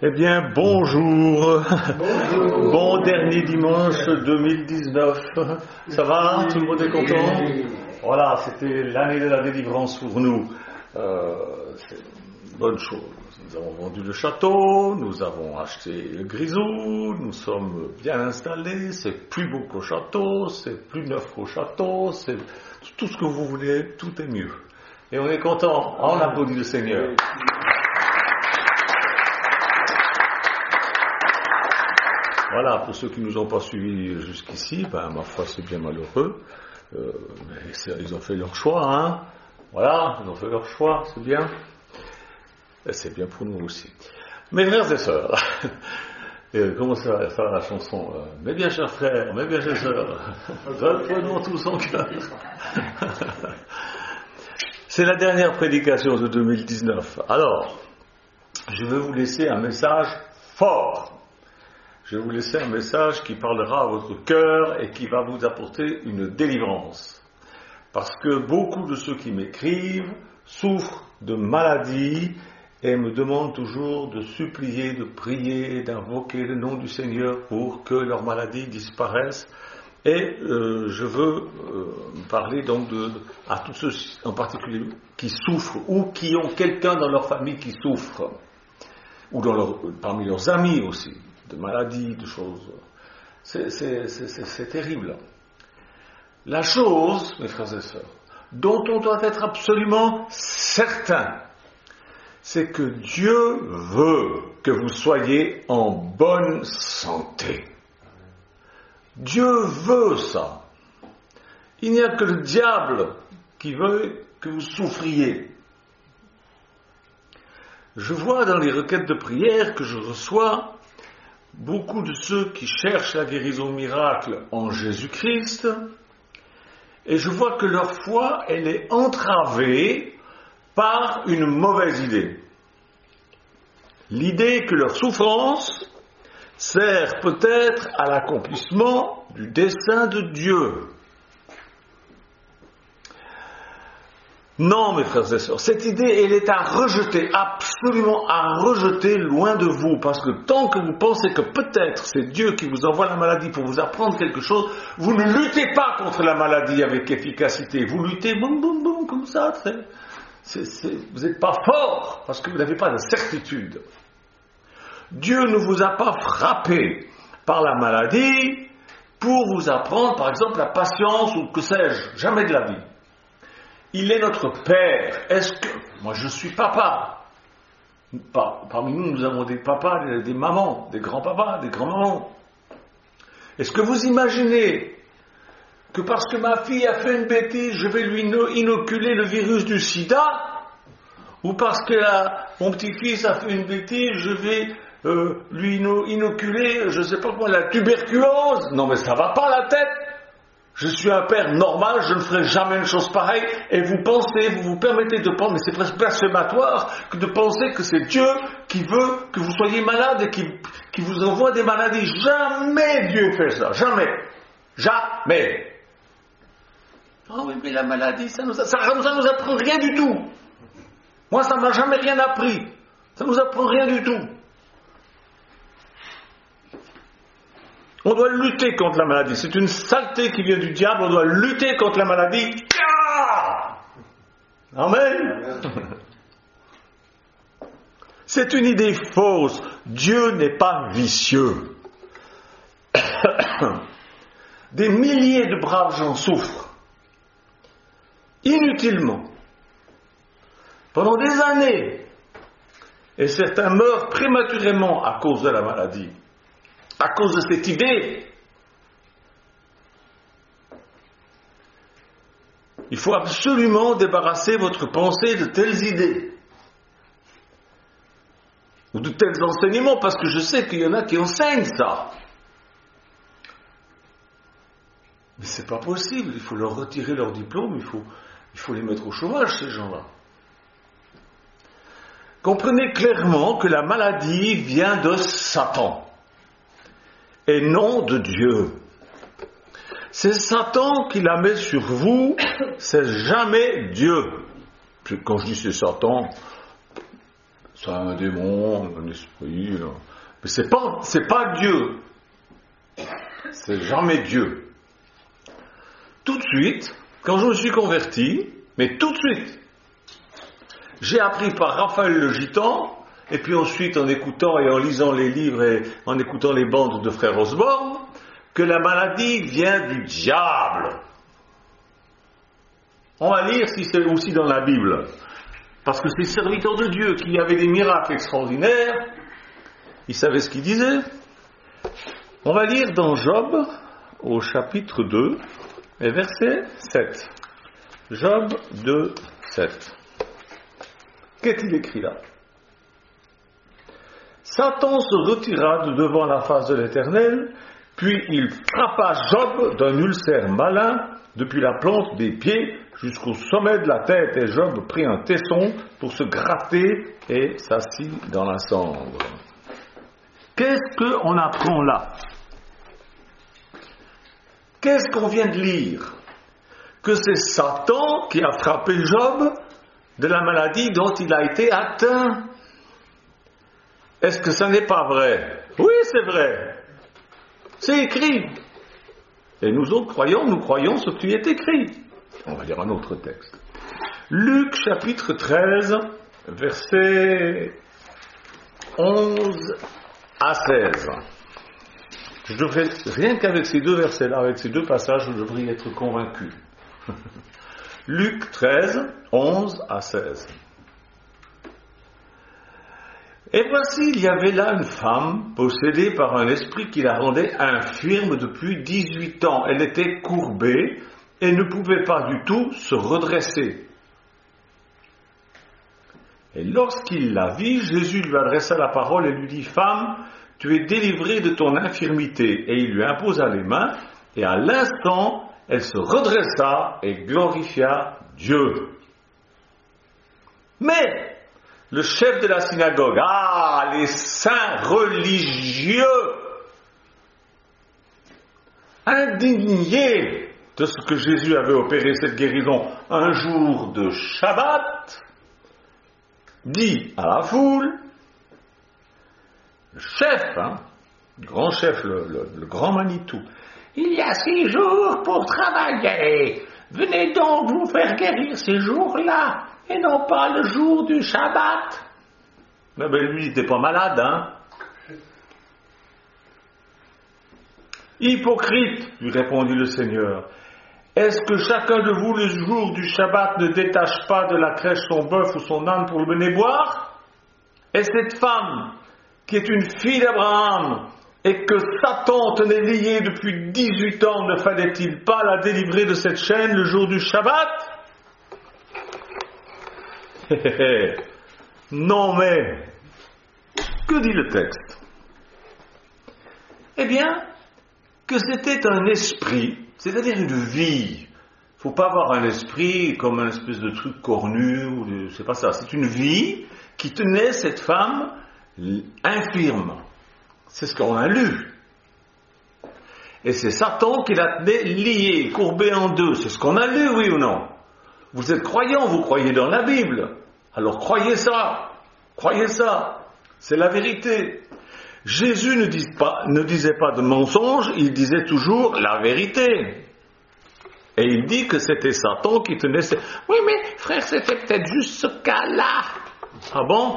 Eh bien, bonjour. Bon dernier dimanche 2019. Ça va? Tout le monde est content? Voilà, c'était l'année de la délivrance pour nous. C'est une bonne chose. Nous avons vendu le château, nous avons acheté le grisou, nous sommes bien installés, c'est plus beau qu'au château, c'est plus neuf qu'au château, c'est tout ce que vous voulez, tout est mieux. Et on est content, on applaudit le Seigneur. Voilà, pour ceux qui ne nous ont pas suivis jusqu'ici, ma foi c'est bien malheureux, mais ils ont fait leur choix, hein. Voilà, ils ont fait leur choix, c'est bien. Et c'est bien pour nous aussi. Mes frères et sœurs, comment ça va faire la chanson mes bien chers frères, mes bien chères sœurs, reprenons tous en cœur. C'est la dernière prédication de 2019. Alors, je vais vous laisser un message fort. Je vais vous laisser un message qui parlera à votre cœur et qui va vous apporter une délivrance. Parce que beaucoup de ceux qui m'écrivent souffrent de maladies et me demandent toujours de supplier, de prier, d'invoquer le nom du Seigneur pour que leurs maladies disparaissent. Et je veux parler donc à tous ceux en particulier qui souffrent ou qui ont quelqu'un dans leur famille qui souffre, ou parmi leurs amis aussi, de maladies, de choses. C'est terrible. La chose, mes frères et sœurs, dont on doit être absolument certain, c'est que Dieu veut que vous soyez en bonne santé. Dieu veut ça. Il n'y a que le diable qui veut que vous souffriez. Je vois dans les requêtes de prière que je reçois beaucoup de ceux qui cherchent la guérison miracle en Jésus-Christ, et je vois que leur foi, elle est entravée par une mauvaise idée. L'idée que leur souffrance sert peut-être à l'accomplissement du dessein de Dieu. Non, mes frères et sœurs, cette idée, elle est à rejeter, absolument à rejeter loin de vous, parce que tant que vous pensez que peut-être c'est Dieu qui vous envoie la maladie pour vous apprendre quelque chose, vous ne luttez pas contre la maladie avec efficacité, vous luttez boum boum boum comme ça, vous n'êtes pas fort, parce que vous n'avez pas de certitude. Dieu ne vous a pas frappé par la maladie pour vous apprendre, par exemple, la patience ou que sais-je, jamais de la vie. Il est notre Père. Est-ce que... Moi, je suis papa. Parmi nous, nous avons des papas, des mamans, des grands-papas, des grands-mamans. Est-ce que vous imaginez que parce que ma fille a fait une bêtise, je vais lui inoculer le virus du sida? Ou parce que mon petit-fils a fait une bêtise, je vais lui inoculer, je ne sais pas quoi, la tuberculose? Non, mais ça va pas la tête. Je suis un père normal, je ne ferai jamais une chose pareille, et vous vous permettez de penser, mais c'est presque blasphématoire, que de penser que c'est Dieu qui veut que vous soyez malade et qui vous envoie des maladies. Jamais Dieu fait ça, jamais. Jamais. Ah oui, mais la maladie, ça nous apprend rien du tout. Moi, ça m'a jamais rien appris. Ça nous apprend rien du tout. On doit lutter contre la maladie. C'est une saleté qui vient du diable. On doit lutter contre la maladie. Amen. C'est une idée fausse. Dieu n'est pas vicieux. Des milliers de braves gens souffrent. Inutilement. Pendant des années. Et certains meurent prématurément à cause de la maladie. À cause de cette idée. Il faut absolument débarrasser votre pensée de telles idées. Ou de tels enseignements, parce que je sais qu'il y en a qui enseignent ça. Mais c'est pas possible, il faut leur retirer leur diplôme, il faut les mettre au chômage, ces gens-là. Comprenez clairement que la maladie vient de Satan. Et non de Dieu. C'est Satan qui la met sur vous, c'est jamais Dieu. Quand je dis c'est Satan, c'est un démon, un esprit, là. Mais c'est pas Dieu. C'est jamais Dieu. Tout de suite, quand je me suis converti, mais tout de suite, j'ai appris par Raphaël le Gitan, et puis ensuite en écoutant et en lisant les livres et en écoutant les bandes de frère Osborne, que la maladie vient du diable. On va lire si c'est aussi dans la Bible. Parce que ces serviteurs de Dieu qui avaient des miracles extraordinaires, ils savaient ce qu'ils disaient. On va lire dans Job, au chapitre 2, et verset 7. Job 2, 7. Qu'est-il écrit là? Satan se retira de devant la face de l'Éternel, puis il frappa Job d'un ulcère malin depuis la plante des pieds jusqu'au sommet de la tête, et Job prit un tesson pour se gratter et s'assit dans la cendre. Qu'est-ce qu'on apprend là? Qu'est-ce qu'on vient de lire? Que c'est Satan qui a frappé Job de la maladie dont il a été atteint. Est-ce que ça n'est pas vrai? Oui, c'est vrai. C'est écrit. Et nous autres croyants, nous croyons ce qui est écrit. On va lire un autre texte. Luc chapitre 13, versets 11 à 16. Je devrais, rien qu'avec ces deux versets-là, avec ces deux passages, je devrais être convaincu. Luc 13, 11 à 16. Et voici, il y avait là une femme possédée par un esprit qui la rendait infirme depuis 18 ans. Elle était courbée et ne pouvait pas du tout se redresser. Et lorsqu'il la vit, Jésus lui adressa la parole et lui dit: Femme, tu es délivrée de ton infirmité. Et il lui imposa les mains, et à l'instant, elle se redressa et glorifia Dieu. Mais le chef de la synagogue, les saints religieux, indignés de ce que Jésus avait opéré cette guérison un jour de Shabbat, dit à la foule, le chef, le grand chef, le grand Manitou, il y a 6 jours pour travailler, venez donc vous faire guérir ces jours-là, et non pas le jour du Shabbat. Mais lui, il n'était pas malade, Hypocrite, lui répondit le Seigneur, est-ce que chacun de vous, le jour du Shabbat, ne détache pas de la crèche son bœuf ou son âne pour le mener boire? Et cette femme, qui est une fille d'Abraham, et que Satan tenait liée depuis 18 ans, ne fallait-il pas la délivrer de cette chaîne le jour du Shabbat? Non mais, que dit le texte? Eh bien, que c'était un esprit, c'est-à-dire une vie. Il ne faut pas avoir un esprit comme un espèce de truc cornu, c'est pas ça. C'est une vie qui tenait cette femme infirme. C'est ce qu'on a lu. Et c'est Satan qui la tenait liée, courbée en deux. C'est ce qu'on a lu, oui ou non? Vous êtes croyants, vous croyez dans la Bible. Alors croyez ça. Croyez ça. C'est la vérité. Jésus ne disait pas de mensonge, il disait toujours la vérité. Et il dit que c'était Satan qui tenait... Oui, mais frère, c'était peut-être juste ce cas-là. Ah bon?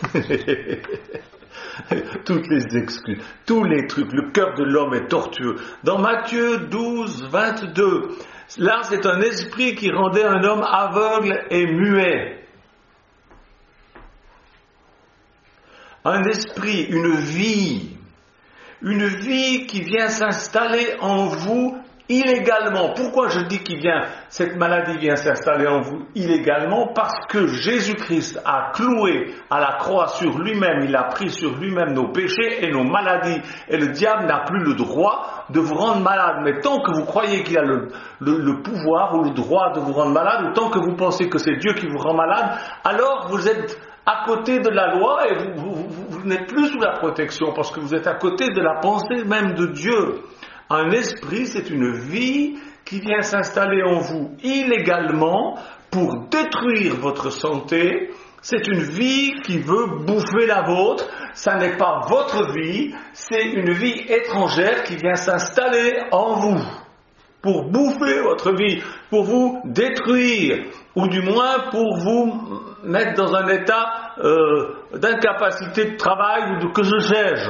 Toutes les excuses, tous les trucs, le cœur de l'homme est tortueux. Dans Matthieu 12, 22, là c'est un esprit qui rendait un homme aveugle et muet. Un esprit, une vie qui vient s'installer en vous illégalement. Pourquoi je dis cette maladie vient s'installer en vous illégalement? Parce que Jésus-Christ a cloué à la croix sur lui-même, il a pris sur lui-même nos péchés et nos maladies. Et le diable n'a plus le droit de vous rendre malade. Mais tant que vous croyez qu'il a le pouvoir ou le droit de vous rendre malade, ou tant que vous pensez que c'est Dieu qui vous rend malade, alors vous êtes à côté de la loi et vous n'êtes plus sous la protection parce que vous êtes à côté de la pensée même de Dieu. Un esprit, c'est une vie qui vient s'installer en vous illégalement pour détruire votre santé. C'est une vie qui veut bouffer la vôtre. Ça n'est pas votre vie, c'est une vie étrangère qui vient s'installer en vous pour bouffer votre vie, pour vous détruire, ou du moins pour vous mettre dans un état d'incapacité de travail ou de que sais-je.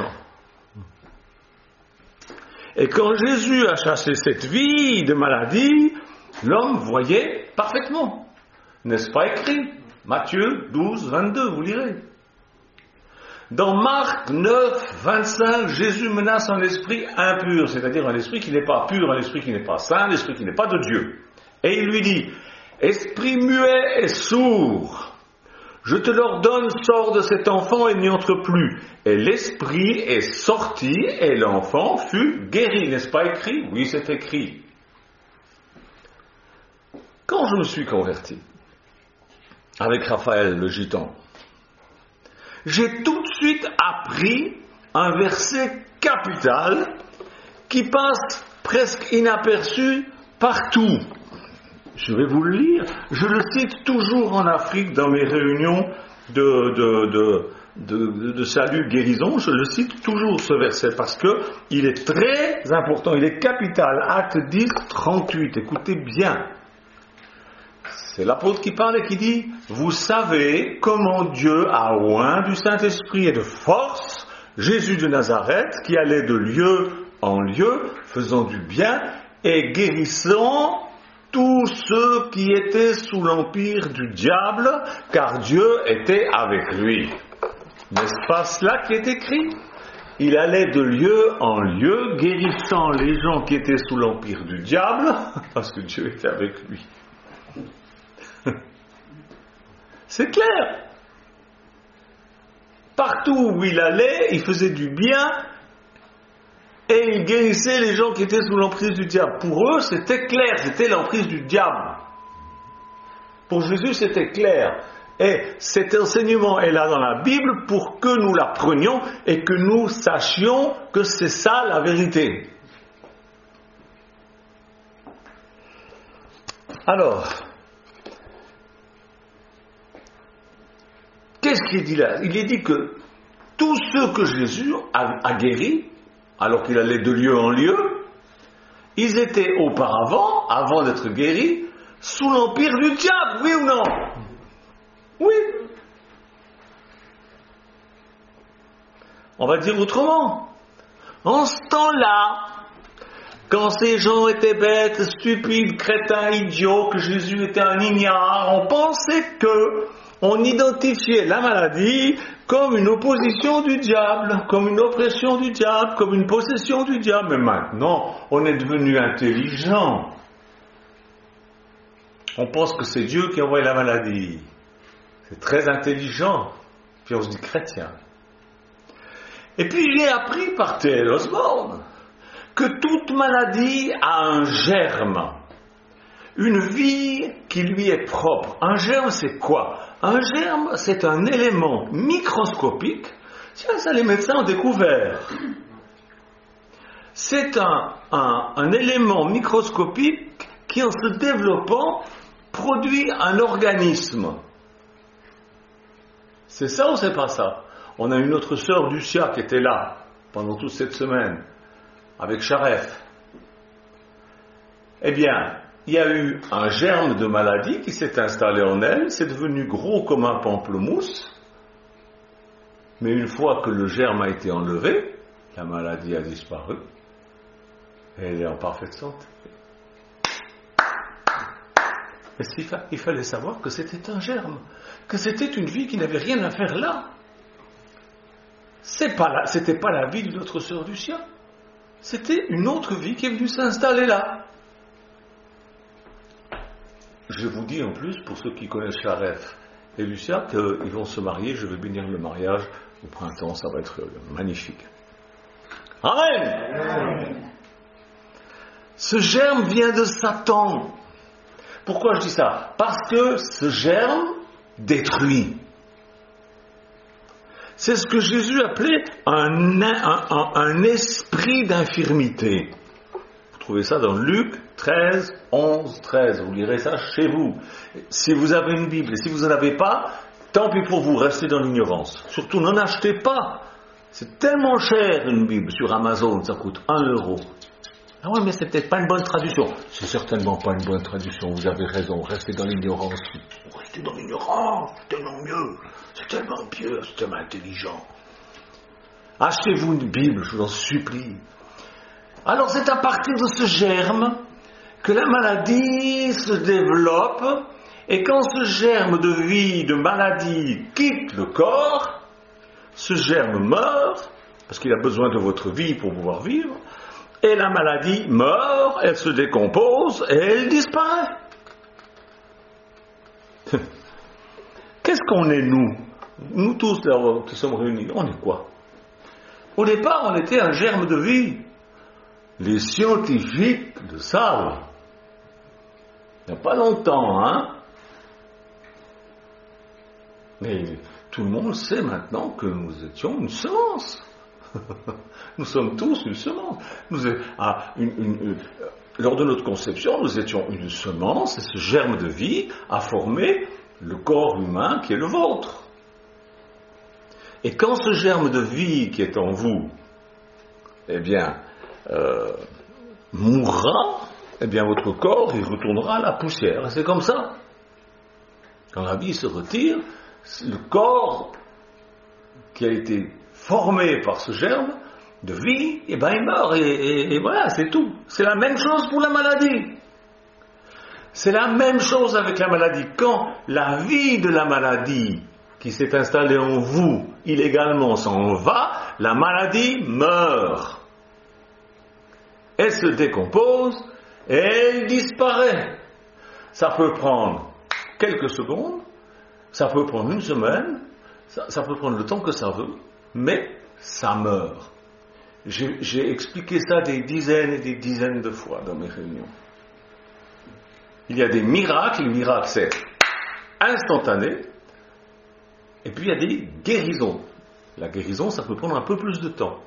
Et quand Jésus a chassé cette vie de maladie, l'homme voyait parfaitement. N'est-ce pas écrit ? Matthieu 12, 22, vous lirez. Dans Marc 9, 25, Jésus menace un esprit impur, c'est-à-dire un esprit qui n'est pas pur, un esprit qui n'est pas saint, un esprit qui n'est pas de Dieu. Et il lui dit, « Esprit muet et sourd, je te l'ordonne, sors de cet enfant et n'y entre plus. » Et l'esprit est sorti et l'enfant fut guéri. N'est-ce pas écrit ? Oui, c'est écrit. Quand je me suis converti, avec Raphaël le gitan, j'ai tout de suite appris un verset capital qui passe presque inaperçu partout. Je vais vous le lire. Je le cite toujours en Afrique dans mes réunions de salut guérison. Je le cite toujours ce verset parce que il est très important, il est capital. Acte 10, 38. Écoutez bien. C'est l'apôtre qui parle et qui dit « Vous savez comment Dieu a oint du Saint-Esprit et de force Jésus de Nazareth qui allait de lieu en lieu, faisant du bien et guérissant tous ceux qui étaient sous l'empire du diable, car Dieu était avec lui. » N'est-ce pas cela qui est écrit ? Il allait de lieu en lieu, guérissant les gens qui étaient sous l'empire du diable, parce que Dieu était avec lui. C'est clair. Partout où il allait, il faisait du bien et il guérissait les gens qui étaient sous l'emprise du diable. Pour eux, c'était clair, c'était l'emprise du diable. Pour Jésus, c'était clair. Et cet enseignement est là dans la Bible pour que nous l'apprenions et que nous sachions que c'est ça la vérité. Alors, qu'est-ce qu'il dit là ? Il est dit que tous ceux que Jésus a guéris, alors qu'il allait de lieu en lieu, ils étaient auparavant, avant d'être guéris, sous l'empire du diable, oui ou non ? Oui. On va dire autrement. En ce temps-là, quand ces gens étaient bêtes, stupides, crétins, idiots, que Jésus était un ignare, on pensait on identifiait la maladie comme une opposition du diable, comme une oppression du diable, comme une possession du diable. Mais maintenant, on est devenu intelligent. On pense que c'est Dieu qui envoie la maladie. C'est très intelligent. Puis on se dit chrétien. Et puis j'ai appris par T.L. Osborne que toute maladie a un germe. Une vie qui lui est propre. Un germe, c'est quoi ? Un germe, c'est un élément microscopique. Tiens, ça les médecins ont découvert. C'est un élément microscopique qui, en se développant, produit un organisme. C'est ça ou c'est pas ça ? On a une autre sœur Lucia qui était là pendant toute cette semaine, avec Charef. Eh bien, il y a eu un germe de maladie qui s'est installé en elle, c'est devenu gros comme un pamplemousse, mais une fois que le germe a été enlevé, la maladie a disparu, et elle est en parfaite santé. Il fallait savoir que c'était un germe, que c'était une vie qui n'avait rien à faire là. C'était pas la vie d'une autre sœur Lucia, c'était une autre vie qui est venue s'installer là. Je vous dis en plus, pour ceux qui connaissent Charef et Lucia, qu'ils vont se marier, je vais bénir le mariage au printemps, ça va être magnifique. Amen. Amen. Ce germe vient de Satan. Pourquoi je dis ça ? Parce que ce germe détruit. C'est ce que Jésus appelait un esprit d'infirmité. Vous trouvez ça dans Luc 13, 11, 13. Vous lirez ça chez vous. Si vous avez une Bible, et si vous n'en avez pas, tant pis pour vous, restez dans l'ignorance. Surtout, n'en achetez pas. C'est tellement cher une Bible sur Amazon, ça coûte 1 euro. Ah ouais, mais c'est peut-être pas une bonne traduction. C'est certainement pas une bonne traduction, vous avez raison, restez dans l'ignorance. Restez dans l'ignorance, c'est tellement mieux, c'est tellement mieux, c'est tellement intelligent. Achetez-vous une Bible, je vous en supplie. Alors c'est à partir de ce germe que la maladie se développe, et quand ce germe de vie, de maladie quitte le corps, ce germe meurt, parce qu'il a besoin de votre vie pour pouvoir vivre, et la maladie meurt, elle se décompose, et elle disparaît. Qu'est-ce qu'on est, nous? Nous tous là, qui sommes réunis, on est quoi? Au départ, on était un germe de vie. Les scientifiques le savent. Il n'y a pas longtemps, hein? Mais tout le monde sait maintenant que nous étions une semence. Nous sommes tous une semence. Lors de notre conception, nous étions une semence, et ce germe de vie a formé le corps humain qui est le vôtre. Et quand ce germe de vie qui est en vous, eh bien, mourra, eh bien votre corps, il retournera à la poussière. C'est comme ça. Quand la vie se retire, le corps qui a été formé par ce germe de vie, eh ben il meurt. Et voilà, c'est tout. C'est la même chose pour la maladie. C'est la même chose avec la maladie. Quand la vie de la maladie qui s'est installée en vous illégalement s'en va, la maladie meurt. Elle se décompose et elle disparaît. Ça peut prendre quelques secondes, ça peut prendre une semaine, ça peut prendre le temps que ça veut, mais ça meurt. J'ai expliqué ça des dizaines et des dizaines de fois dans mes réunions. Il y a des miracles, les miracles c'est instantané, et puis il y a des guérisons. La guérison, ça peut prendre un peu plus de temps.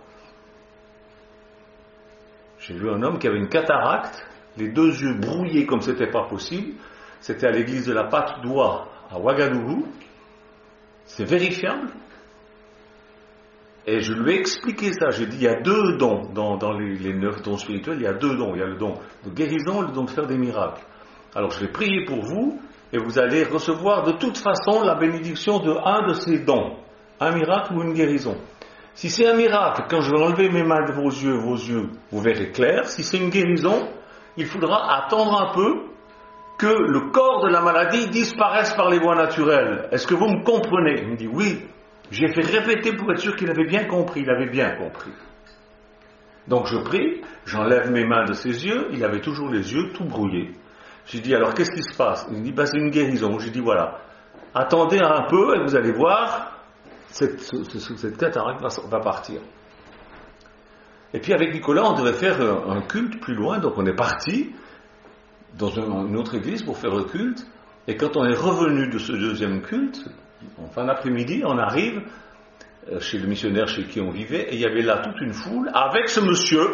J'ai vu un homme qui avait une cataracte, les 2 yeux brouillés comme c'était pas possible. C'était à l'église de la Patte d'Oie à Ouagadougou. C'est vérifiable. Et je lui ai expliqué ça. J'ai dit, il y a 2 dons dans les 9 dons spirituels. Il y a 2 dons. Il y a le don de guérison et le don de faire des miracles. Alors je vais prier pour vous et vous allez recevoir de toute façon la bénédiction de un de ces dons. Un miracle ou une guérison. Si c'est un miracle, quand je vais enlever mes mains de vos yeux, vous verrez clair. Si c'est une guérison, il faudra attendre un peu que le corps de la maladie disparaisse par les voies naturelles. Est-ce que vous me comprenez? Il me dit oui. J'ai fait répéter pour être sûr qu'il avait bien compris. Il avait bien compris. Donc je prie, j'enlève mes mains de ses yeux. Il avait toujours les yeux tout brouillés. J'ai dit alors qu'est-ce qui se passe? Il me dit c'est une guérison. J'ai dit voilà, attendez un peu et vous allez voir. Cette cataracte va partir. Et puis avec Nicolas, on devait faire un culte plus loin, donc on est parti dans une autre église pour faire le culte. Et quand on est revenu de ce deuxième culte, en fin d'après-midi, on arrive chez le missionnaire chez qui on vivait, et il y avait là toute une foule avec ce monsieur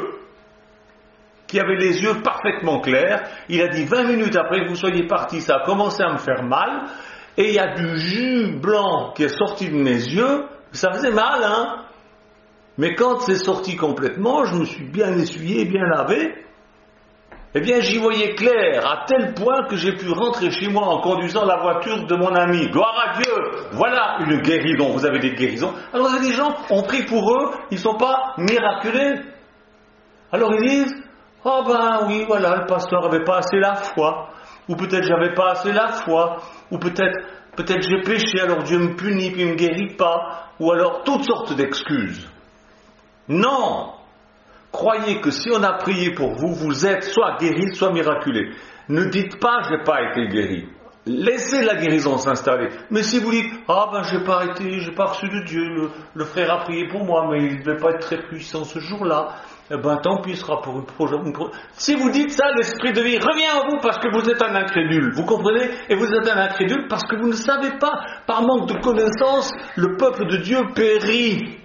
qui avait les yeux parfaitement clairs. Il a dit 20 minutes après que vous soyez partis, ça a commencé à me faire mal. Et il y a du jus blanc qui est sorti de mes yeux, ça faisait mal, hein. Mais quand c'est sorti complètement, je me suis bien essuyé, bien lavé. Eh bien, j'y voyais clair, à tel point que j'ai pu rentrer chez moi en conduisant la voiture de mon ami. Gloire à Dieu! Voilà une guérison. Vous avez des guérisons. Alors, il y a des gens, on prie pour eux, ils ne sont pas miraculés. Alors, ils disent, oh ben oui, voilà, le pasteur n'avait pas assez la foi. Ou peut-être j'avais pas assez la foi, ou peut-être j'ai péché, alors Dieu me punit, puis il me guérit pas, ou alors toutes sortes d'excuses. Non! Croyez que si on a prié pour vous, vous êtes soit guéri, soit miraculé. Ne dites pas j'ai pas été guéri. Laissez la guérison s'installer. Mais si vous dites j'ai pas reçu de Dieu, le frère a prié pour moi, mais il ne devait pas être très puissant ce jour-là. Eh ben tant pis, ce sera pour une prochaine. Si vous dites ça, l'esprit de vie revient à vous parce que vous êtes un incrédule. Vous comprenez? Et vous êtes un incrédule parce que vous ne savez pas. Par manque de connaissance, le peuple de Dieu périt.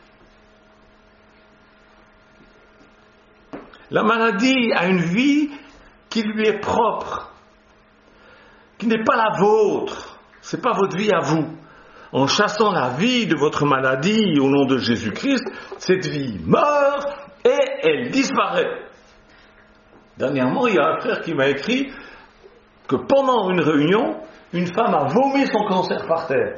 La maladie a une vie qui lui est propre, qui n'est pas la vôtre. C'est pas votre vie à vous. en chassant la vie de votre maladie au nom de Jésus-Christ, cette vie meurt et elle disparaît. Dernièrement, il y a un frère qui m'a écrit que pendant une réunion, une femme a vomi son cancer par terre.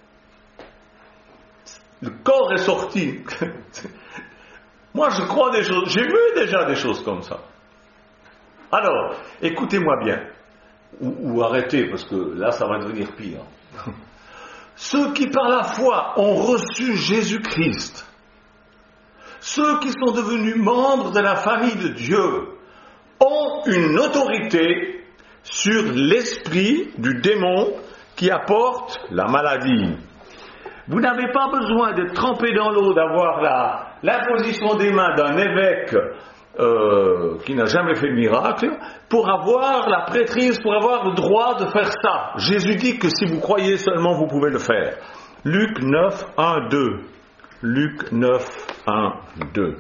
Le corps est sorti. Moi, je crois des choses. J'ai vu déjà des choses comme ça. Alors, écoutez-moi bien. Ou arrêtez, parce que là, ça va devenir pire. Ceux qui, par la foi, ont reçu Jésus-Christ, ceux qui sont devenus membres de la famille de Dieu, ont une autorité sur l'esprit du démon qui apporte la maladie. Vous n'avez pas besoin d'être trempé dans l'eau, d'avoir l'imposition des mains d'un évêque qui n'a jamais fait de miracle, pour avoir la prêtrise, pour avoir le droit de faire ça. Jésus dit que si vous croyez seulement, vous pouvez le faire. Luc 9, 1, 2. Luc 9, 1, 2.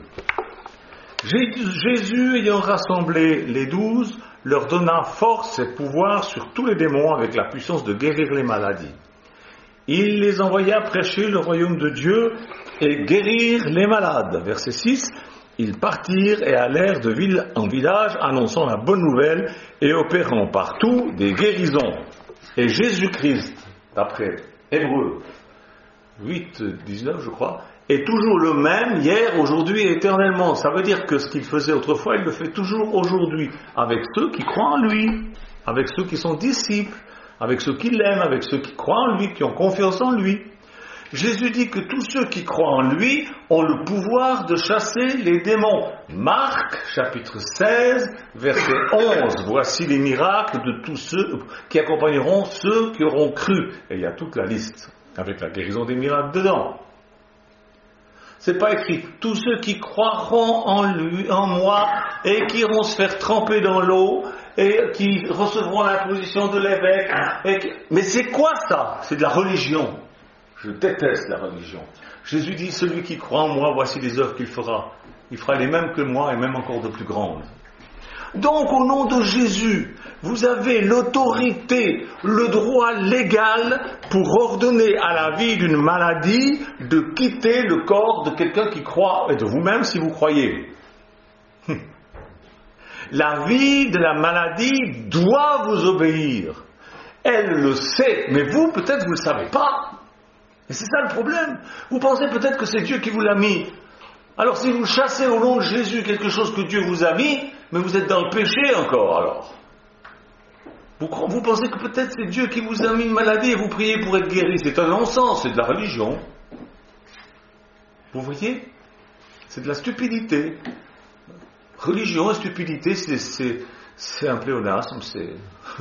Jésus, ayant rassemblé les 12, leur donna force et pouvoir sur tous les démons avec la puissance de guérir les maladies. Il les envoya prêcher le royaume de Dieu et guérir les malades. Verset 6. Ils partirent et allèrent de ville en village, annonçant la bonne nouvelle et opérant partout des guérisons. Et Jésus-Christ, d'après Hébreux 8, 19, je crois, est toujours le même, hier, aujourd'hui et éternellement. Ça veut dire que ce qu'il faisait autrefois, il le fait toujours aujourd'hui, avec ceux qui croient en lui, avec ceux qui sont disciples, avec ceux qui l'aiment, avec ceux qui croient en lui, qui ont confiance en lui. Jésus dit que tous ceux qui croient en lui ont le pouvoir de chasser les démons. Marc, chapitre 16, verset 11. Voici les miracles de tous ceux qui accompagneront ceux qui auront cru. Et il y a toute la liste, avec la guérison des miracles dedans. C'est pas écrit, tous ceux qui croiront en lui, en moi, et qui iront se faire tremper dans l'eau, et qui recevront l'imposition de l'évêque. Mais c'est quoi ça? C'est de la religion. Je déteste la religion. Jésus dit, celui qui croit en moi, voici les œuvres qu'il fera. Il fera les mêmes que moi et même encore de plus grandes. Donc, au nom de Jésus, vous avez l'autorité, le droit légal pour ordonner à la vie d'une maladie de quitter le corps de quelqu'un qui croit, et de vous-même si vous croyez. La vie de la maladie doit vous obéir. Elle le sait, mais vous, peut-être, vous ne le savez pas. Et c'est ça le problème. Vous pensez peut-être que c'est Dieu qui vous l'a mis. Alors si vous chassez au nom de Jésus quelque chose que Dieu vous a mis, mais vous êtes dans le péché encore alors. Vous pensez que peut-être c'est Dieu qui vous a mis une maladie et vous priez pour être guéri. C'est un non-sens, c'est de la religion. Vous voyez? C'est de la stupidité. Religion et stupidité, c'est un pléonasme, c'est...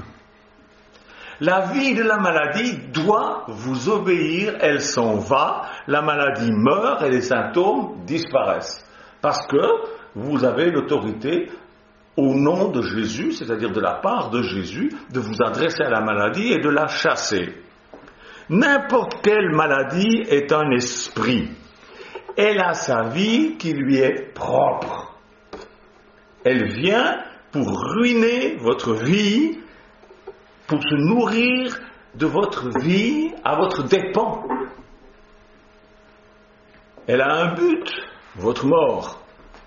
La vie de la maladie doit vous obéir, elle s'en va, la maladie meurt et les symptômes disparaissent. Parce que vous avez l'autorité au nom de Jésus, c'est-à-dire de la part de Jésus, de vous adresser à la maladie et de la chasser. N'importe quelle maladie est un esprit. Elle a sa vie qui lui est propre. Elle vient pour ruiner votre vie, pour se nourrir de votre vie à votre dépens. Elle a un but, votre mort.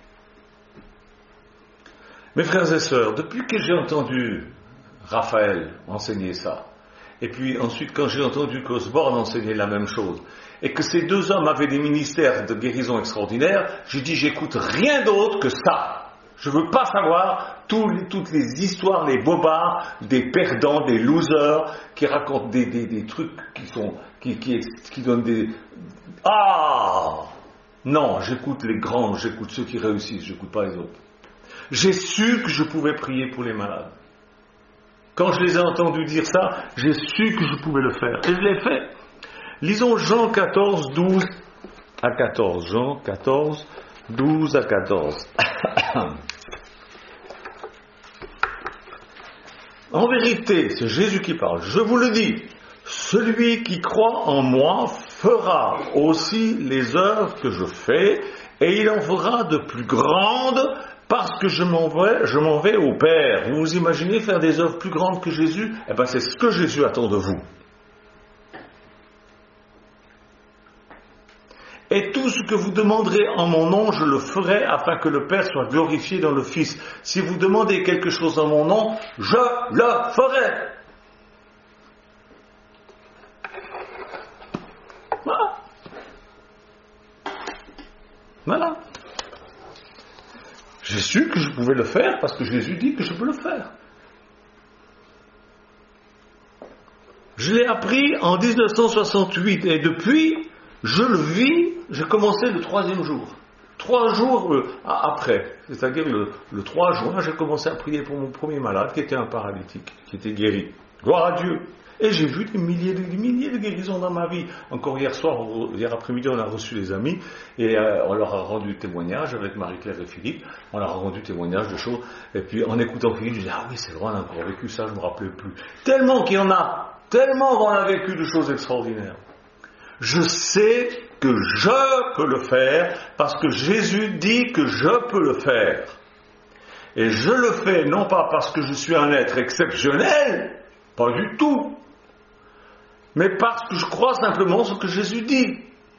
Mes frères et sœurs, depuis que j'ai entendu Raphaël enseigner ça, et puis ensuite quand j'ai entendu qu'Osborne enseignait la même chose, et que ces deux hommes avaient des ministères de guérison extraordinaires, j'ai dit j'écoute rien d'autre que ça. Je ne veux pas savoir toutes les histoires, les bobards, des perdants, des losers, qui racontent des trucs qui donnent des... Ah! Non, j'écoute les grands, j'écoute ceux qui réussissent, je n'écoute pas les autres. J'ai su que je pouvais prier pour les malades. Quand je les ai entendus dire ça, j'ai su que je pouvais le faire. Et je l'ai fait. Lisons Jean 14, 12 à 14. Jean 14, 12 à 14. En vérité, c'est Jésus qui parle, je vous le dis, celui qui croit en moi fera aussi les œuvres que je fais, et il en fera de plus grandes, parce que je m'en vais au Père. Vous vous imaginez faire des œuvres plus grandes que Jésus? Eh bien, c'est ce que Jésus attend de vous. que vous demanderez en mon nom, je le ferai afin que le Père soit glorifié dans le Fils. Si vous demandez quelque chose en mon nom, je le ferai. Voilà. Voilà. J'ai su que je pouvais le faire parce que Jésus dit que je peux le faire. Je l'ai appris en 1968 et depuis, je le vis, j'ai commencé le 3e jour. 3 jours après, c'est-à-dire le 3 juin, j'ai commencé à prier pour mon premier malade qui était un paralytique, qui était guéri. Gloire à Dieu. Et j'ai vu des milliers de guérisons dans ma vie. Encore hier après-midi, on a reçu les amis et on leur a rendu témoignage avec Marie-Claire et Philippe. On leur a rendu témoignage de choses. Et puis en écoutant Philippe, je disais, ah oui, c'est vrai, on a encore vécu ça, je ne me rappelais plus. Tellement qu'il y en a, tellement qu'on a vécu de choses extraordinaires. Je sais que je peux le faire parce que Jésus dit que je peux le faire. Et je le fais non pas parce que je suis un être exceptionnel, pas du tout, mais parce que je crois simplement ce que Jésus dit.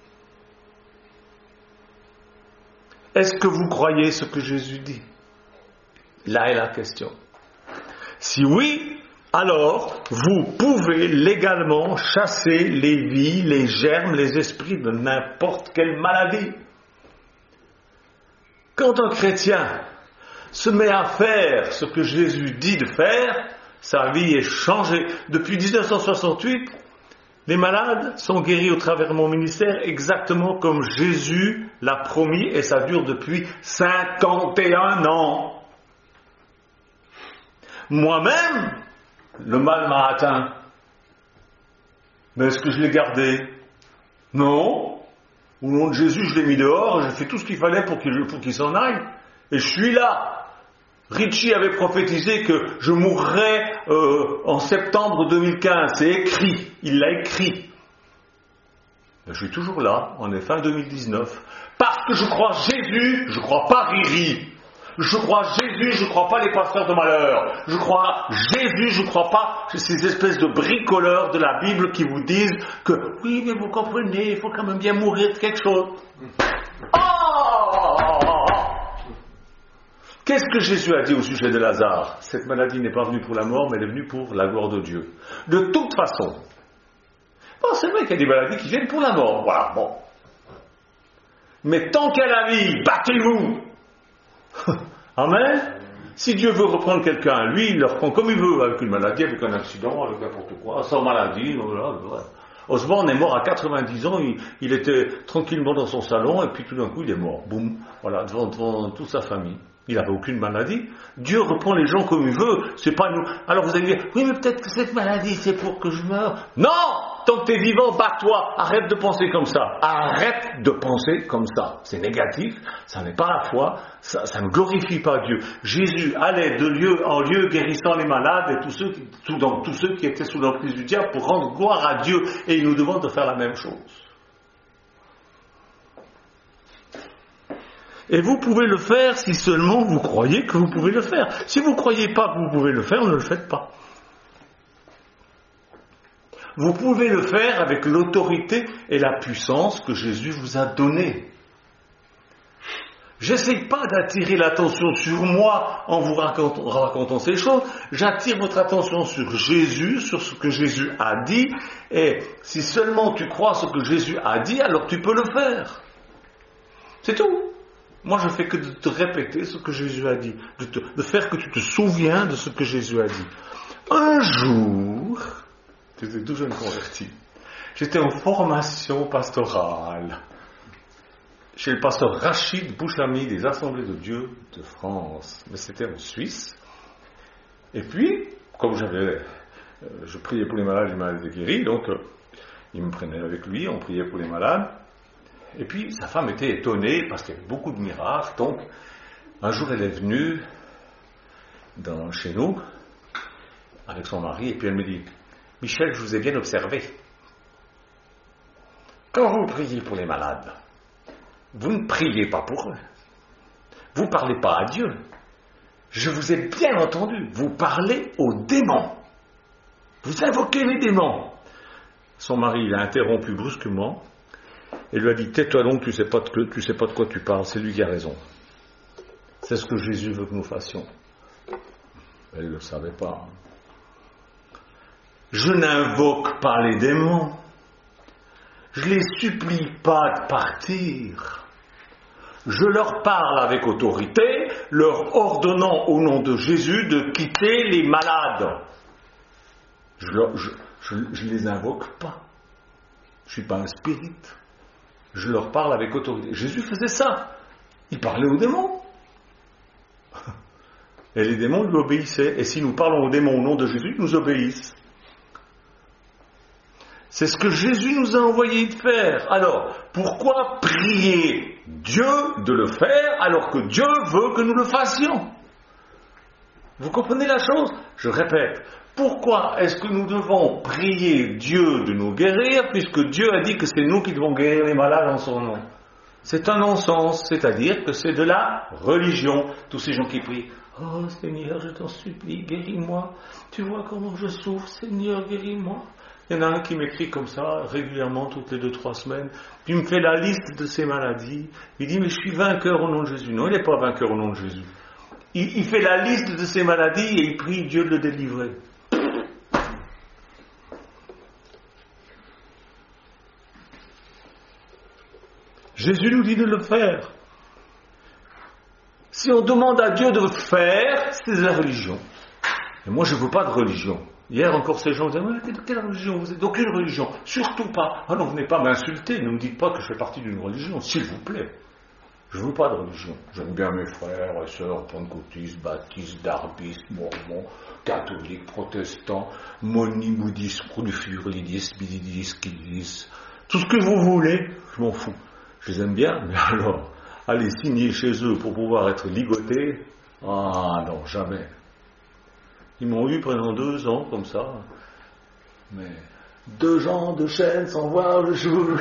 Est-ce que vous croyez ce que Jésus dit? Là est la question. Si oui, alors vous pouvez légalement chasser les vies, les germes, les esprits de n'importe quelle maladie. Quand un chrétien se met à faire ce que Jésus dit de faire, sa vie est changée. Depuis 1968, les malades sont guéris au travers de mon ministère exactement comme Jésus l'a promis et ça dure depuis 51 ans. Moi-même, le mal m'a atteint. Mais est-ce que je l'ai gardé? Non. Au nom de Jésus, je l'ai mis dehors, j'ai fait tout ce qu'il fallait pour qu'il s'en aille. Et je suis là. Richie avait prophétisé que je mourrais en septembre 2015. C'est écrit. Il l'a écrit. Mais je suis toujours là. On est fin 2019. Parce que je crois Jésus, je ne crois pas Riri. Je crois Jésus, je ne crois pas les pasteurs de malheur. Je crois Jésus, je ne crois pas ces espèces de bricoleurs de la Bible qui vous disent que oui, mais vous comprenez, il faut quand même bien mourir de quelque chose. Qu'est-ce que Jésus a dit au sujet de Lazare? Cette maladie n'est pas venue pour la mort, mais elle est venue pour la gloire de Dieu. De toute façon. Bon, c'est vrai qu'il y a des maladies qui viennent pour la mort. Voilà, bon. Mais tant qu'il y a la vie, battez-vous. Amen. Si Dieu veut reprendre quelqu'un, lui, il le reprend comme il veut, avec une maladie, avec un accident, avec n'importe quoi, sans maladie. Voilà. Osborne est mort à 90 ans, il était tranquillement dans son salon, et puis tout d'un coup, il est mort. Boum. Voilà, devant toute sa famille. Il n'avait aucune maladie. Dieu reprend les gens comme il veut. C'est pas nous. Alors vous allez dire, oui, mais peut-être que cette maladie, c'est pour que je meure. Non! Tant que tu es vivant, bats-toi. Arrête de penser comme ça. Arrête de penser comme ça. C'est négatif. Ça n'est pas la foi. Ça ne glorifie pas Dieu. Jésus allait de lieu en lieu guérissant les malades et tous ceux qui étaient sous l'emprise du diable pour rendre gloire à Dieu. Et il nous demande de faire la même chose. Et vous pouvez le faire si seulement vous croyez que vous pouvez le faire. Si vous ne croyez pas que vous pouvez le faire, ne le faites pas. Vous pouvez le faire avec l'autorité et la puissance que Jésus vous a donnée. J'essaie pas d'attirer l'attention sur moi en vous racontant ces choses. J'attire votre attention sur Jésus, sur ce que Jésus a dit. Et si seulement tu crois ce que Jésus a dit, alors tu peux le faire. C'est tout. Moi, je fais que de te répéter ce que Jésus a dit, de faire que tu te souviens de ce que Jésus a dit. Un jour, j'étais tout jeune converti, j'étais en formation pastorale chez le pasteur Rachid Bouchlami des Assemblées de Dieu de France. Mais c'était en Suisse. Et puis, comme je priais pour les malades, les malades étaient guéris, donc il me prenait avec lui, on priait pour les malades. Et puis, sa femme était étonnée parce qu'il y avait beaucoup de miracles. Donc, un jour, elle est venue chez nous avec son mari et puis elle me dit, Michel, je vous ai bien observé. Quand vous priez pour les malades, vous ne priez pas pour eux. Vous ne parlez pas à Dieu. Je vous ai bien entendu. Vous parlez aux démons. Vous invoquez les démons. Son mari l'a interrompu brusquement. et lui a dit, tais-toi donc, tu sais pas de quoi tu parles, c'est lui qui a raison. C'est ce que Jésus veut que nous fassions. Elle ne le savait pas. Je n'invoque pas les démons. Je les supplie pas de partir. Je leur parle avec autorité, leur ordonnant au nom de Jésus de quitter les malades. Je les invoque pas. Je suis pas un spirit. Je leur parle avec autorité. Jésus faisait ça. Il parlait aux démons. Et les démons lui obéissaient. Et si nous parlons aux démons au nom de Jésus, ils nous obéissent. C'est ce que Jésus nous a envoyé de faire. Alors, pourquoi prier Dieu de le faire alors que Dieu veut que nous le fassions? Vous comprenez la chose? Je répète, pourquoi est-ce que nous devons prier Dieu de nous guérir puisque Dieu a dit que c'est nous qui devons guérir les malades en son nom? C'est un non-sens, c'est-à-dire que c'est de la religion. Tous ces gens qui prient, oh Seigneur, je t'en supplie, guéris-moi. Tu vois comment je souffre, Seigneur, guéris-moi. Il y en a un qui m'écrit comme ça, régulièrement, toutes les 2-3 semaines, puis il me fait la liste de ses maladies. Il dit, mais je suis vainqueur au nom de Jésus. Non, il n'est pas vainqueur au nom de Jésus. Il fait la liste de ses maladies et il prie Dieu de le délivrer. Jésus nous dit de le faire. Si on demande à Dieu de le faire, c'est de la religion. Et moi, je ne veux pas de religion. Hier encore, ces gens disaient, mais de quelle religion vous êtes? D'aucune religion. Surtout pas. Ah non, venez pas m'insulter. Ne me dites pas que je fais partie d'une religion, s'il vous plaît. Je ne veux pas de religion. J'aime bien mes frères et sœurs, pentecôtistes, baptistes, darbistes, mormons, catholiques, protestants, monibouddhistes, prolifurlidistes, bididistes, kidistes. Tout ce que vous voulez, je m'en fous. Je les aime bien, mais alors, aller signer chez eux pour pouvoir être ligoté, ah non, jamais. Ils m'ont eu pendant 2 ans, comme ça. Mais 2 ans de chaîne sans voir le jour.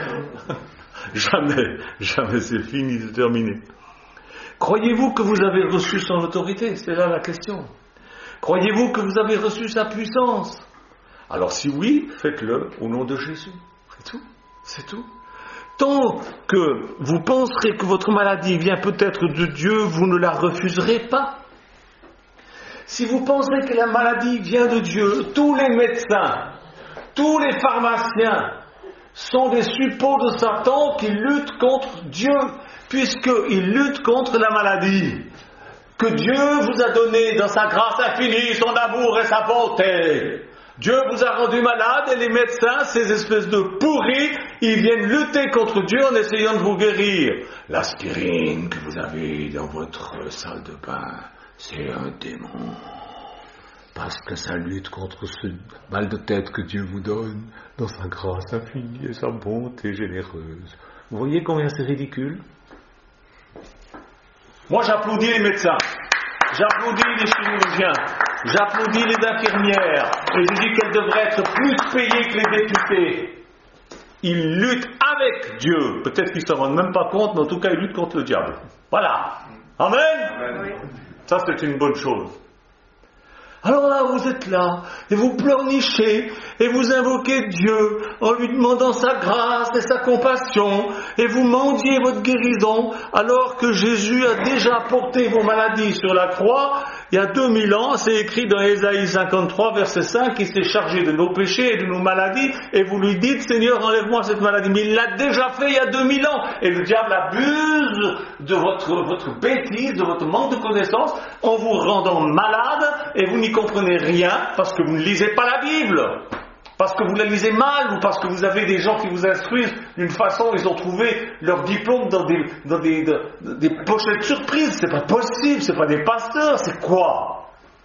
Jamais c'est fini, c'est terminé. Croyez-vous que vous avez reçu son autorité? C'est là la question. Croyez-vous que vous avez reçu sa puissance? Alors si oui, faites-le au nom de Jésus. C'est tout. Tant que vous penserez que votre maladie vient peut-être de Dieu, vous ne la refuserez pas. Si vous pensez que la maladie vient de Dieu, tous les médecins, tous les pharmaciens sont des suppôts de Satan qui luttent contre Dieu, puisqu'ils luttent contre la maladie que Dieu vous a donnée dans sa grâce infinie, son amour et sa bonté. Dieu vous a rendu malade et les médecins, ces espèces de pourris, ils viennent lutter contre Dieu en essayant de vous guérir. L'aspirine que vous avez dans votre salle de bain, c'est un démon. Parce que ça lutte contre ce mal de tête que Dieu vous donne dans sa grâce infinie et sa bonté généreuse. Vous voyez combien c'est ridicule? Moi j'applaudis les médecins, j'applaudis les chirurgiens, j'applaudis les infirmières et je dis qu'elles devraient être plus payées que les députés. Ils luttent avec Dieu. Peut-être qu'ils ne s'en rendent même pas compte, mais en tout cas ils luttent contre le diable. Voilà. Amen. Amen. Ça, c'est une bonne chose. Alors là, vous êtes là, et vous pleurnichez, et vous invoquez Dieu, en lui demandant sa grâce et sa compassion, et vous mendiez votre guérison, alors que Jésus a déjà porté vos maladies sur la croix, il y a 2000 ans, c'est écrit dans Ésaïe 53, verset 5, il s'est chargé de nos péchés et de nos maladies, et vous lui dites, Seigneur, enlève-moi cette maladie. Mais il l'a déjà fait il y a 2000 ans, et le diable abuse de votre bêtise, de votre manque de connaissance, en vous rendant malade, et vous n'y comprenez rien, parce que vous ne lisez pas la Bible, parce que vous la lisez mal, ou parce que vous avez des gens qui vous instruisent d'une façon, ils ont trouvé leur diplôme dans des pochettes surprises. C'est pas possible, c'est pas des pasteurs, c'est quoi?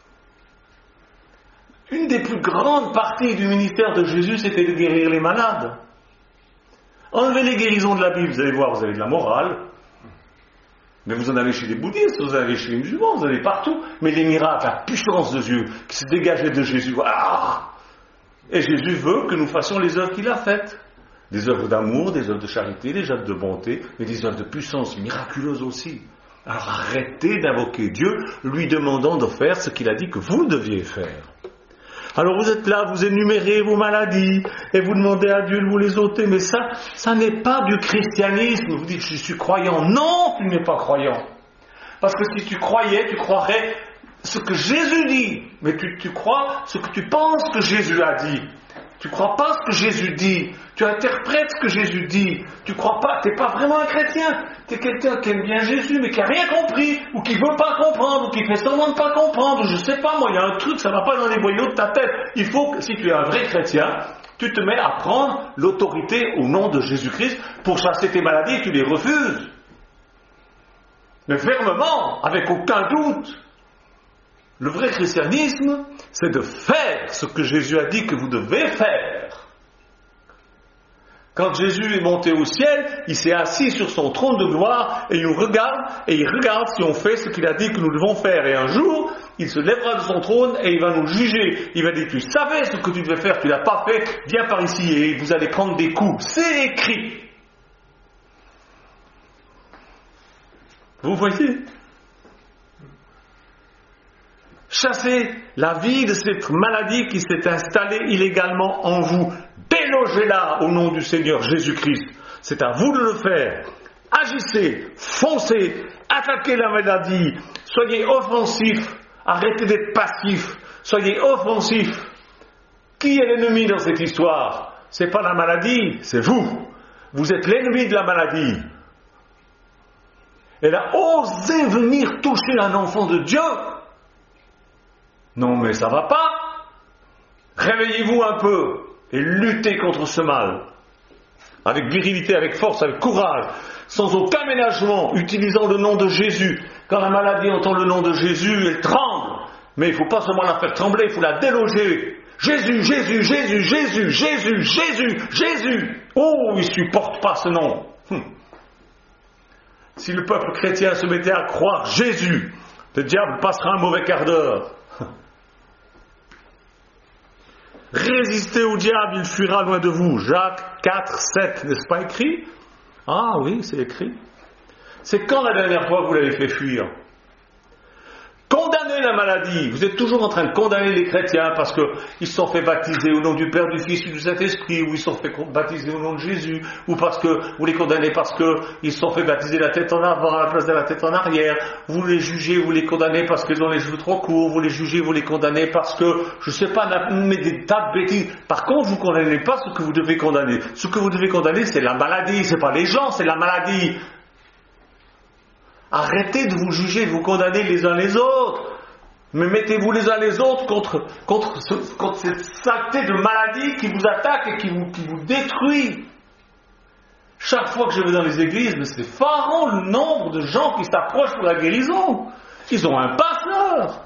Une des plus grandes parties du ministère de Jésus, c'était de guérir les malades. Enlevez les guérisons de la Bible, vous allez voir, vous avez de la morale. Mais vous en avez chez les bouddhistes, vous en avez chez les musulmans, vous en avez partout. Mais les miracles, la puissance de Dieu qui se dégageait de Jésus, voilà. Et Jésus veut que nous fassions les œuvres qu'il a faites. Des œuvres d'amour, des œuvres de charité, des œuvres de bonté, mais des œuvres de puissance miraculeuse aussi. Alors arrêtez d'invoquer Dieu, lui demandant de faire ce qu'il a dit que vous deviez faire. Alors vous êtes là, vous énumérez vos maladies et vous demandez à Dieu de vous les ôter. Mais ça n'est pas du christianisme. Vous dites, je suis croyant. Non, tu n'es pas croyant. Parce que si tu croyais, tu croirais ce que Jésus dit. Mais tu crois ce que tu penses que Jésus a dit. Tu ne crois pas ce que Jésus dit. Tu interprètes ce que Jésus dit. Tu ne crois pas, tu n'es pas vraiment un chrétien. Tu es quelqu'un qui aime bien Jésus, mais qui n'a rien compris, ou qui ne veut pas comprendre, ou qui fait semblant de ne pas comprendre, ou je ne sais pas, moi, il y a un truc, ça ne va pas dans les boyaux de ta tête. Il faut que, si tu es un vrai chrétien, tu te mets à prendre l'autorité au nom de Jésus-Christ pour chasser tes maladies et tu les refuses. Mais fermement, avec aucun doute. Le vrai christianisme, c'est de faire ce que Jésus a dit que vous devez faire. Quand Jésus est monté au ciel, il s'est assis sur son trône de gloire et il nous regarde et il regarde si on fait ce qu'il a dit que nous devons faire. Et un jour, il se lèvera de son trône et il va nous juger. Il va dire, tu savais ce que tu devais faire, tu ne l'as pas fait, viens par ici et vous allez prendre des coups. C'est écrit. Vous voyez ? Chassez la vie de cette maladie qui s'est installée illégalement en vous. Délogez-la au nom du Seigneur Jésus-Christ. C'est à vous de le faire. Agissez, foncez, attaquez la maladie. Soyez offensifs. Arrêtez d'être passifs. Soyez offensifs. Qui est l'ennemi dans cette histoire ? C'est pas la maladie, c'est vous. Vous êtes l'ennemi de la maladie. Elle a osé venir toucher un enfant de Dieu. Non, mais ça va pas. Réveillez-vous un peu et luttez contre ce mal. Avec virilité, avec force, avec courage, sans aucun ménagement, utilisant le nom de Jésus. Quand la maladie entend le nom de Jésus, elle tremble. Mais il ne faut pas seulement la faire trembler, il faut la déloger. Jésus, Jésus, Jésus, Jésus, Jésus, Jésus, Jésus. Oh, il ne supporte pas ce nom. Si le peuple chrétien se mettait à croire Jésus, le diable passera un mauvais quart d'heure. Résistez au diable, il fuira loin de vous. Jacques 4, 7, n'est-ce pas écrit ? Ah oui, c'est écrit. C'est quand la dernière fois que vous l'avez fait fuir ? Condamnez la maladie. Vous êtes toujours en train de condamner les chrétiens parce qu'ils se sont fait baptiser au nom du Père, du Fils et du Saint-Esprit, ou ils se sont fait baptiser au nom de Jésus, ou parce que vous les condamnez parce qu'ils se sont fait baptiser la tête en avant à la place de la tête en arrière. Vous les jugez, vous les condamnez parce qu'ils ont les cheveux trop courts. Vous les jugez, vous les condamnez parce que, je ne sais pas, mais des tas de bêtises. Par contre, vous ne condamnez pas ce que vous devez condamner. Ce que vous devez condamner, c'est la maladie. Ce n'est pas les gens, c'est la maladie. Arrêtez de vous juger, de vous condamner les uns les autres. Mais mettez-vous les uns les autres contre cette saleté de maladie qui vous attaque et qui vous détruit. Chaque fois que je vais dans les églises, mais c'est effarant le nombre de gens qui s'approchent pour la guérison. Ils ont un passeur.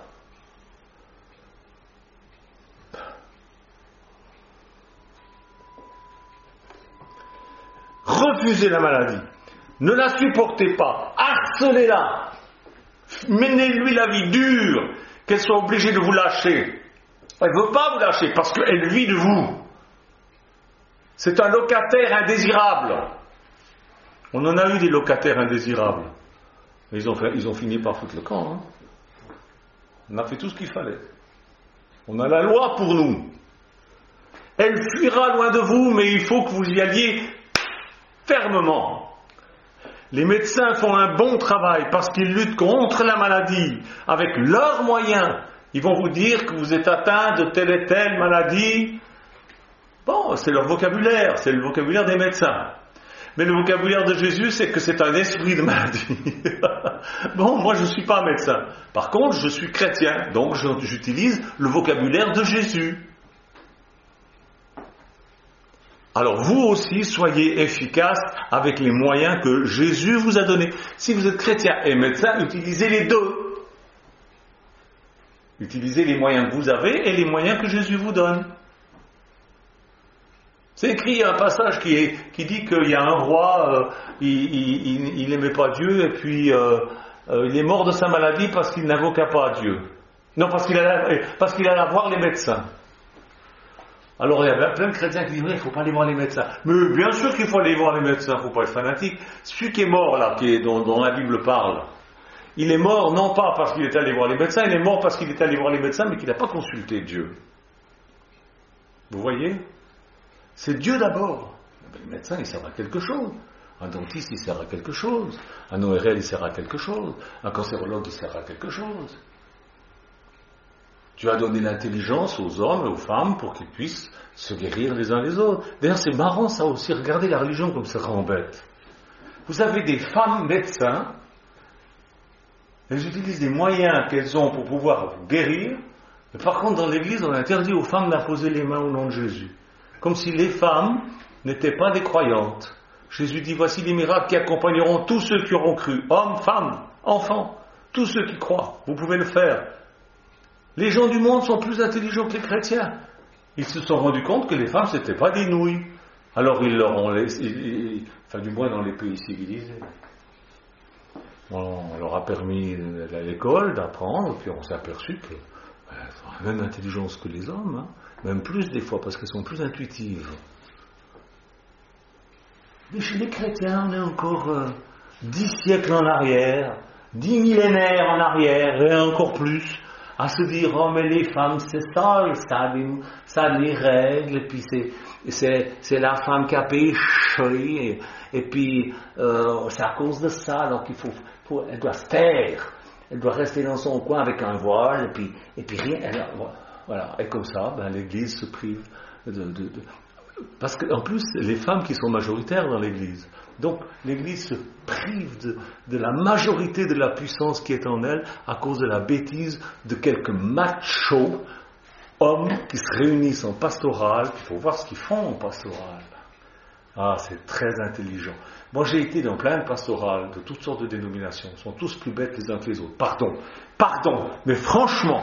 Refusez la maladie. Ne la supportez pas. Harcelez-la. Menez-lui la vie dure. Qu'elle soit obligée de vous lâcher. Elle ne veut pas vous lâcher parce qu'elle vit de vous. C'est un locataire indésirable. On en a eu des locataires indésirables. Ils ont fini par foutre le camp. Hein. On a fait tout ce qu'il fallait. On a la loi pour nous. Elle fuira loin de vous, mais il faut que vous y alliez fermement. Les médecins font un bon travail parce qu'ils luttent contre la maladie avec leurs moyens. Ils vont vous dire que vous êtes atteint de telle et telle maladie. Bon, c'est leur vocabulaire, c'est le vocabulaire des médecins. Mais le vocabulaire de Jésus, c'est que c'est un esprit de maladie. Bon, moi je ne suis pas médecin. Par contre, je suis chrétien, donc j'utilise le vocabulaire de Jésus. Alors vous aussi, soyez efficaces avec les moyens que Jésus vous a donnés. Si vous êtes chrétien et médecin, utilisez les deux. Utilisez les moyens que vous avez et les moyens que Jésus vous donne. C'est écrit, il y a un passage qui dit qu'il y a un roi, il n'aimait pas Dieu et puis il est mort de sa maladie parce qu'il n'invoqua pas Dieu. Non, parce qu'il allait voir les médecins. Alors il y avait plein de chrétiens qui disaient, il ne faut pas aller voir les médecins. Mais bien sûr qu'il faut aller voir les médecins, il ne faut pas être fanatique. Celui qui est mort là, dont la Bible parle, il est mort non pas parce qu'il est allé voir les médecins, il est mort parce qu'il est allé voir les médecins, mais qu'il n'a pas consulté Dieu. Vous voyez? C'est Dieu d'abord. Le médecin, il sert à quelque chose. Un dentiste, il sert à quelque chose. Un ORL, il sert à quelque chose. Un cancérologue, il sert à quelque chose. Tu as donné l'intelligence aux hommes et aux femmes pour qu'ils puissent se guérir les uns les autres. D'ailleurs, c'est marrant ça aussi. Regardez la religion comme ça rend bête. Vous avez des femmes médecins, elles utilisent des moyens qu'elles ont pour pouvoir vous guérir, mais par contre, dans l'Église, on interdit aux femmes d'imposer les mains au nom de Jésus. Comme si les femmes n'étaient pas des croyantes. Jésus dit, voici les miracles qui accompagneront tous ceux qui auront cru, hommes, femmes, enfants, tous ceux qui croient. Vous pouvez le faire. Les gens du monde sont plus intelligents que les chrétiens. Ils se sont rendus compte que les femmes, c'était pas des nouilles. Alors ils leur ont laissé, enfin du moins dans les pays civilisés. On leur a permis à l'école d'apprendre, puis on s'est aperçu qu'elles ont la même intelligence que les hommes, même plus des fois, parce qu'elles sont plus intuitives. Mais chez les chrétiens, on est encore 10 siècles en arrière, 10 millénaires en arrière, et encore plus, à se dire, oh mais les femmes c'est ça, ça les règles, et puis c'est la femme qui a péché, et puis c'est à cause de ça, donc elle doit se taire, elle doit rester dans son coin avec un voile, et puis rien, voilà, et comme ça, l'Église se prive parce qu'en plus, les femmes qui sont majoritaires dans l'Église, donc l'Église se prive de la majorité de la puissance qui est en elle à cause de la bêtise de quelques machos, hommes qui se réunissent en pastoral. Il faut voir ce qu'ils font en pastoral. Ah, c'est très intelligent. Moi, j'ai été dans plein de pastorales de toutes sortes de dénominations. Ils sont tous plus bêtes les uns que les autres. Pardon, mais franchement,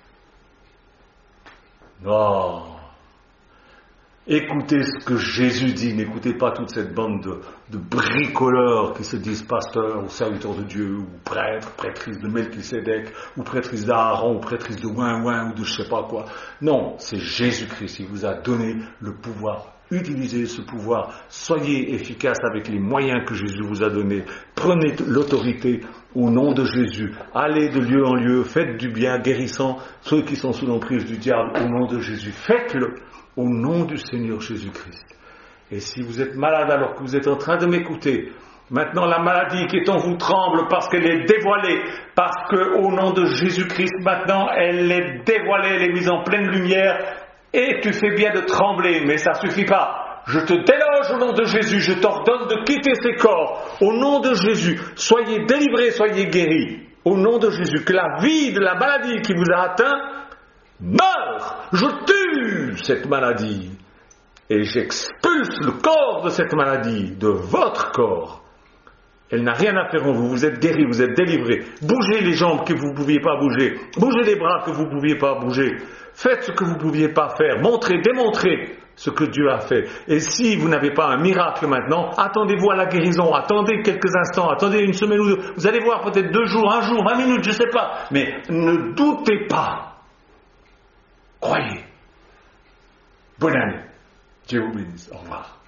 non. Écoutez ce que Jésus dit, n'écoutez pas toute cette bande de bricoleurs qui se disent pasteurs ou serviteurs de Dieu, ou prêtres, prêtrices de Melchisédek, ou prêtrices d'Aaron, ou prêtrices de Ouin, ou de je sais pas quoi. Non, c'est Jésus-Christ, il vous a donné le pouvoir. Utilisez ce pouvoir, soyez efficace avec les moyens que Jésus vous a donnés, prenez l'autorité au nom de Jésus, allez de lieu en lieu, faites du bien, guérissant ceux qui sont sous l'emprise du diable au nom de Jésus, faites-le au nom du Seigneur Jésus-Christ. Et si vous êtes malade alors que vous êtes en train de m'écouter, maintenant la maladie qui est en vous tremble parce qu'elle est dévoilée, parce qu'au nom de Jésus-Christ maintenant elle est dévoilée, elle est mise en pleine lumière, et tu fais bien de trembler, mais ça ne suffit pas. Je te déloge au nom de Jésus, je t'ordonne de quitter ces corps, au nom de Jésus, soyez délivrés, soyez guéris, au nom de Jésus, que la vie de la maladie qui vous a atteint meure, je tue cette maladie et j'expulse le corps de cette maladie de votre corps. Elle n'a rien à faire en vous, vous êtes guéris, vous êtes délivrés. Bougez les jambes que vous ne pouviez pas bouger, bougez les bras que vous ne pouviez pas bouger, faites ce que vous ne pouviez pas faire, montrez, démontrez ce que Dieu a fait. Et si vous n'avez pas un miracle maintenant, attendez-vous à la guérison, attendez quelques instants, attendez une semaine ou deux, vous allez voir peut-être 2 jours, 1 jour, 20 minutes, je ne sais pas, mais ne doutez pas. Croyez. Bonne année. Dieu vous bénisse. Au revoir.